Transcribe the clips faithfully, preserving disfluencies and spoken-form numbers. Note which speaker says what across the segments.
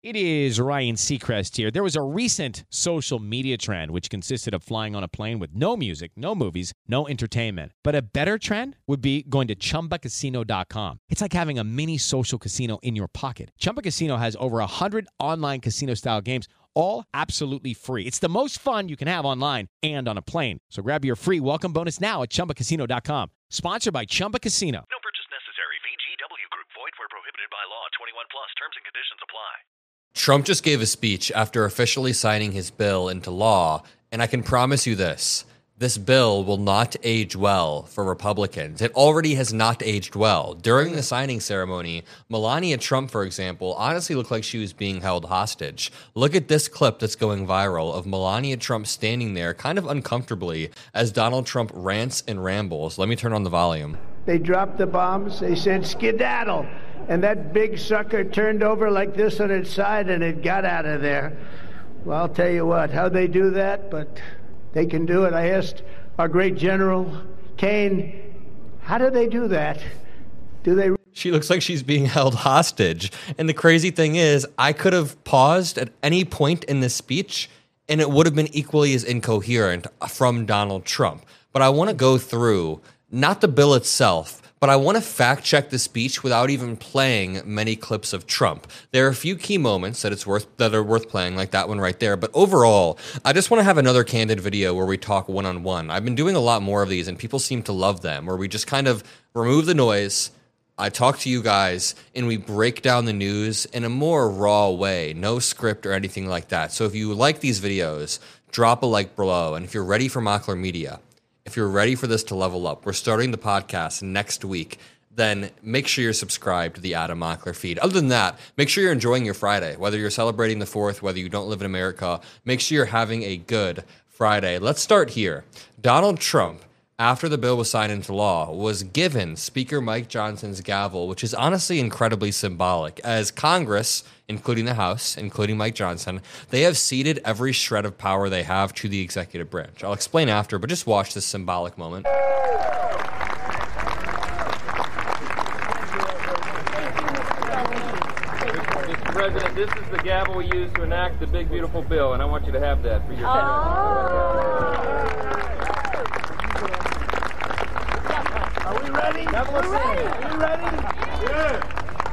Speaker 1: It is Ryan Seacrest here. There was a recent social media trend which consisted of flying on a plane with no music, no movies, no entertainment. But a better trend would be going to Chumba Casino dot com. It's like having a mini social casino in your pocket. Chumba Casino has over one hundred online casino-style games, all absolutely free. It's the most fun you can have online and on a plane. So grab your free welcome bonus now at Chumba Casino dot com. Sponsored by Chumba Casino.
Speaker 2: No purchase necessary. V G W Group. Void where prohibited by law. twenty-one plus. Terms and conditions apply.
Speaker 3: Trump just gave a speech after officially signing his bill into law, and I can promise you this. This bill will not age well for Republicans. It already has not aged well. During the signing ceremony, Melania Trump, for example, honestly looked like she was being held hostage. Look at this clip that's going viral of Melania Trump standing there kind of uncomfortably as Donald Trump rants and rambles. Let me turn on the volume.
Speaker 4: They dropped the bombs. They said, skedaddle. And that big sucker turned over like this on its side and it got out of there. Well, I'll tell you what, how they do that, but they can do it. I asked our great General Kane, how do they do that? Do they?
Speaker 3: She looks like she's being held hostage. And the crazy thing is, I could have paused at any point in this speech and it would have been equally as incoherent from Donald Trump. But I want to go through, not the bill itself, but I want to fact check the speech without even playing many clips of Trump. There are a few key moments that it's worth that are worth playing, like that one right there. But overall, I just want to have another candid video where we talk one-on-one. I've been doing a lot more of these, and people seem to love them, where we just kind of remove the noise. I talk to you guys, and we break down the news in a more raw way, no script or anything like that. So if you like these videos, drop a like below. And if you're ready for Mockler Media, if you're ready for this to level up, we're starting the podcast next week, then make sure you're subscribed to the Adam Mockler feed. Other than that, make sure you're enjoying your Friday, whether you're celebrating the fourth, whether you don't live in America, make sure you're having a good Friday. Let's start here. Donald Trump, after the bill was signed into law, was given Speaker Mike Johnson's gavel, which is honestly incredibly symbolic, as Congress, including the House, including Mike Johnson, they have ceded every shred of power they have to the executive branch. I'll explain after, but just watch this symbolic moment.
Speaker 5: Mister President, this is the gavel we use to enact the big, beautiful bill, and I want you to have that for your...
Speaker 4: Are we ready? We're ready. Are you ready? Yeah.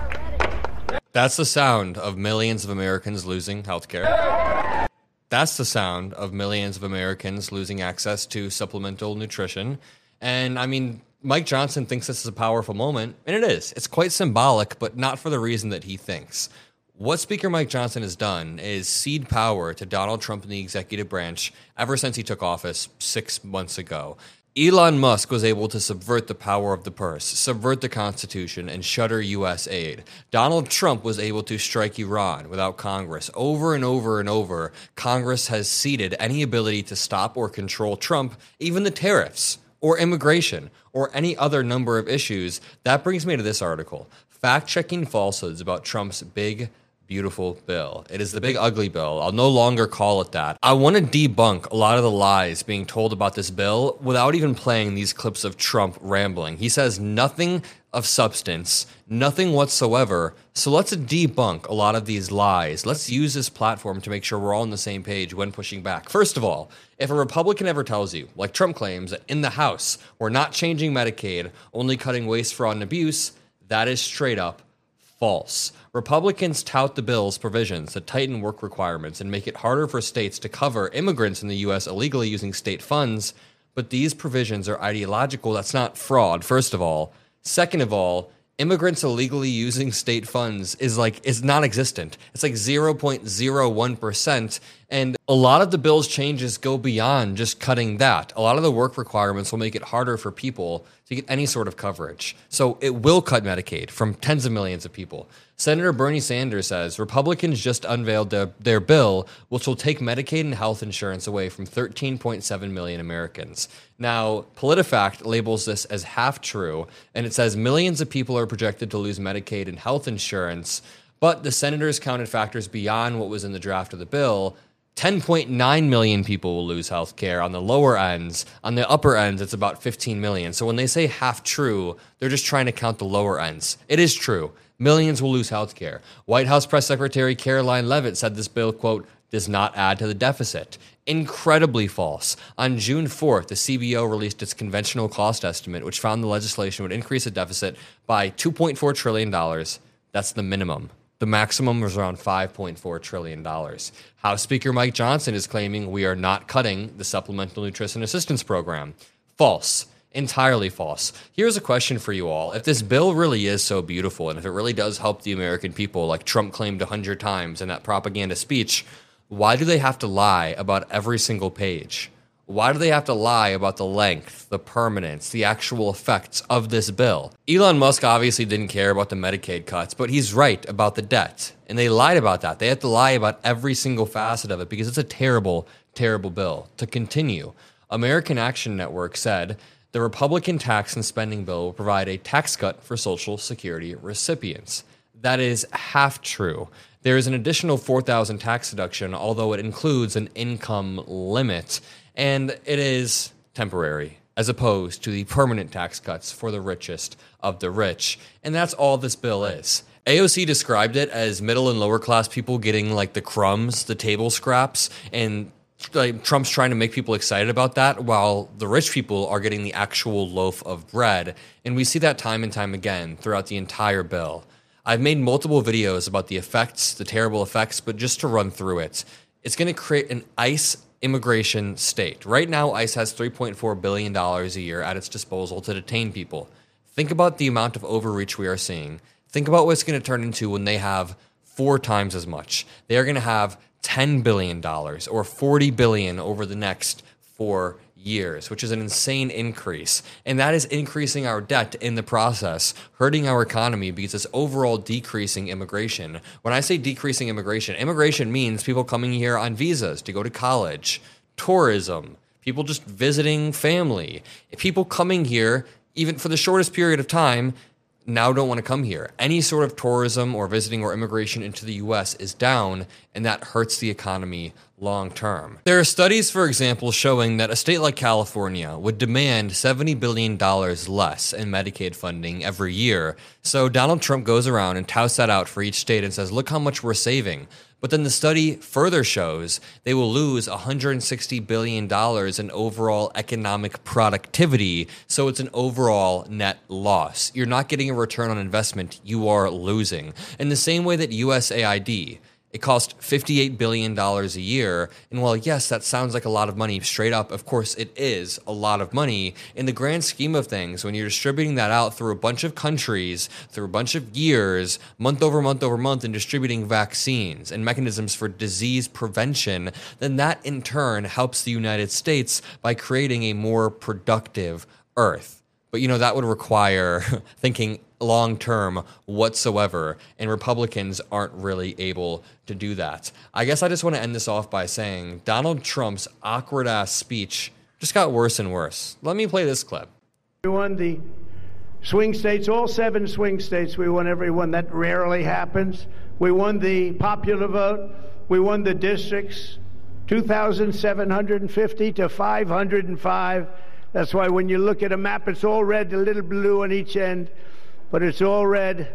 Speaker 3: That's the sound of millions of Americans losing health care. That's the sound of millions of Americans losing access to supplemental nutrition. And I mean, Mike Johnson thinks this is a powerful moment, and it is. It's quite symbolic, but not for the reason that he thinks. What Speaker Mike Johnson has done is cede power to Donald Trump in the executive branch ever since he took office six months ago. Elon Musk was able to subvert the power of the purse, subvert the Constitution, and shutter U S aid. Donald Trump was able to strike Iran without Congress. Over and over and over, Congress has ceded any ability to stop or control Trump, even the tariffs, or immigration, or any other number of issues. That brings me to this article. Fact-checking falsehoods about Trump's big, beautiful bill. It is the big ugly bill. I'll no longer call it that. I want to debunk a lot of the lies being told about this bill without even playing these clips of Trump rambling. He says nothing of substance, nothing whatsoever. So let's debunk a lot of these lies. Let's use this platform to make sure we're all on the same page when pushing back. First of all, if a Republican ever tells you, like Trump claims, that in the House, we're not changing Medicaid, only cutting waste, fraud, and abuse, that is straight up false. Republicans tout the bill's provisions that tighten work requirements and make it harder for states to cover immigrants in the U S illegally using state funds, but these provisions are ideological. That's not fraud, first of all. Second of all, immigrants illegally using state funds is like is non-existent. It's like zero point zero one percent, and a lot of the bill's changes go beyond just cutting that. A lot of the work requirements will make it harder for people to get any sort of coverage. So it will cut Medicaid from tens of millions of people. Senator Bernie Sanders says Republicans just unveiled their, their bill, which will take Medicaid and health insurance away from thirteen point seven million Americans. Now, PolitiFact labels this as half true, and it says millions of people are projected to lose Medicaid and health insurance, but the senators counted factors beyond what was in the draft of the bill ten point nine million people will lose health care on the lower ends. On the upper ends, it's about fifteen million. So when they say half true, they're just trying to count the lower ends. It is true. Millions will lose health care. White House Press Secretary Caroline Leavitt said this bill, quote, does not add to the deficit. Incredibly false. On June fourth, the C B O released its conventional cost estimate, which found the legislation would increase the deficit by two point four trillion dollars. That's the minimum. The maximum was around five point four trillion dollars. House Speaker Mike Johnson is claiming we are not cutting the Supplemental Nutrition Assistance Program. False. Entirely false. Here's a question for you all. If this bill really is so beautiful, and if it really does help the American people, like Trump claimed a hundred times in that propaganda speech, why do they have to lie about every single page? Why do they have to lie about the length, the permanence, the actual effects of this bill? Elon Musk obviously didn't care about the Medicaid cuts, but he's right about the debt. And they lied about that. They have to lie about every single facet of it because it's a terrible, terrible bill. To continue, American Action Network said the Republican tax and spending bill will provide a tax cut for Social Security recipients. That is half true. There is an additional four thousand dollars tax deduction, although it includes an income limit. And it is temporary, as opposed to the permanent tax cuts for the richest of the rich. And that's all this bill is. A O C described it as middle and lower class people getting like the crumbs, the table scraps, and like, Trump's trying to make people excited about that, while the rich people are getting the actual loaf of bread. And we see that time and time again throughout the entire bill. I've made multiple videos about the effects, the terrible effects, but just to run through it, it's going to create an ICE immigration state. Right now, ICE has three point four billion dollars a year at its disposal to detain people. Think about the amount of overreach we are seeing. Think about what it's going to turn into when they have four times as much. They are going to have ten billion dollars or forty billion dollars over the next four years, which is an insane increase. And that is increasing our debt in the process, hurting our economy because it's overall decreasing immigration. When I say decreasing immigration, immigration means people coming here on visas to go to college, tourism, people just visiting family, people coming here even for the shortest period of time now don't want to come here. Any sort of tourism or visiting or immigration into the U S is down, and that hurts the economy long term. There are studies, for example, showing that a state like California would demand seventy billion dollars less in Medicaid funding every year. So Donald Trump goes around and touts that out for each state and says, look how much we're saving. But then the study further shows they will lose one hundred sixty billion dollars in overall economic productivity, so it's an overall net loss. You're not getting a return on investment, you are losing. In the same way that U S A I D, it cost fifty-eight billion dollars a year, and while yes, that sounds like a lot of money straight up, of course it is a lot of money. In the grand scheme of things, when you're distributing that out through a bunch of countries, through a bunch of years, month over month over month, and distributing vaccines and mechanisms for disease prevention, then that in turn helps the United States by creating a more productive Earth. But you know, that would require thinking long-term whatsoever, and Republicans aren't really able to do that. I guess I just want to end this off by saying Donald Trump's awkward-ass speech just got worse and worse. Let me play this clip.
Speaker 4: We won the swing states, all seven swing states. We won every one. That rarely happens. We won the popular vote. We won the districts, two thousand seven hundred fifty to five hundred five. That's why when you look at a map, it's all red, a little blue on each end. But it's all red,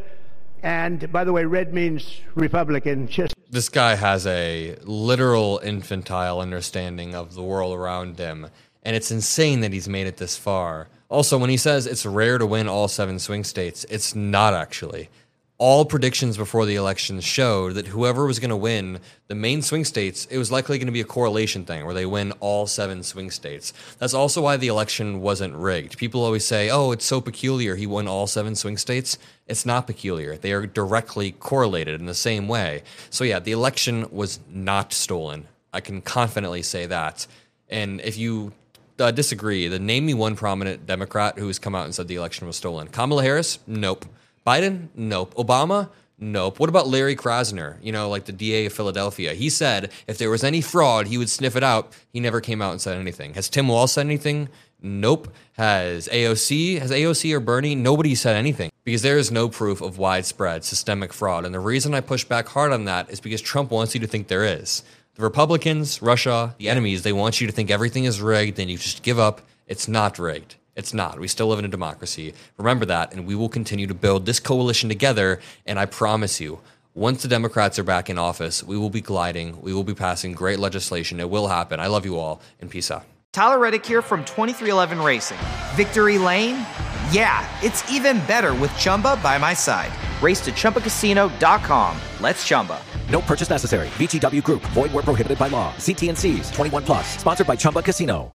Speaker 4: and by the way, red means Republican. Just
Speaker 3: this guy has a literal infantile understanding of the world around him, and it's insane that he's made it this far. Also, when he says it's rare to win all seven swing states, it's not actually. All predictions before the election showed that whoever was going to win the main swing states, it was likely going to be a correlation thing where they win all seven swing states. That's also why the election wasn't rigged. People always say, oh, it's so peculiar he won all seven swing states. It's not peculiar. They are directly correlated in the same way. So yeah, the election was not stolen. I can confidently say that. And if you uh, disagree, then name me one prominent Democrat who has come out and said the election was stolen. Kamala Harris? Nope. Biden? Nope. Obama? Nope. What about Larry Krasner, you know, like the D A of Philadelphia? He said if there was any fraud, he would sniff it out. He never came out and said anything. Has Tim Walz said anything? Nope. Has A O C? Has A O C or Bernie? Nobody said anything because there is no proof of widespread systemic fraud. And the reason I push back hard on that is because Trump wants you to think there is. The Republicans, Russia, the enemies, they want you to think everything is rigged and you just give up. It's not rigged. It's not. We still live in a democracy. Remember that, and we will continue to build this coalition together, and I promise you, once the Democrats are back in office, we will be gliding. We will be passing great legislation. It will happen. I love you all, and peace out.
Speaker 6: Tyler Reddick here from twenty-three eleven Racing. Victory Lane? Yeah, it's even better with Chumba by my side. Race to Chumba Casino dot com. Let's Chumba.
Speaker 7: No purchase necessary. V G W Group. Void where prohibited by law. See T and C's. twenty-one plus. Sponsored by Chumba Casino.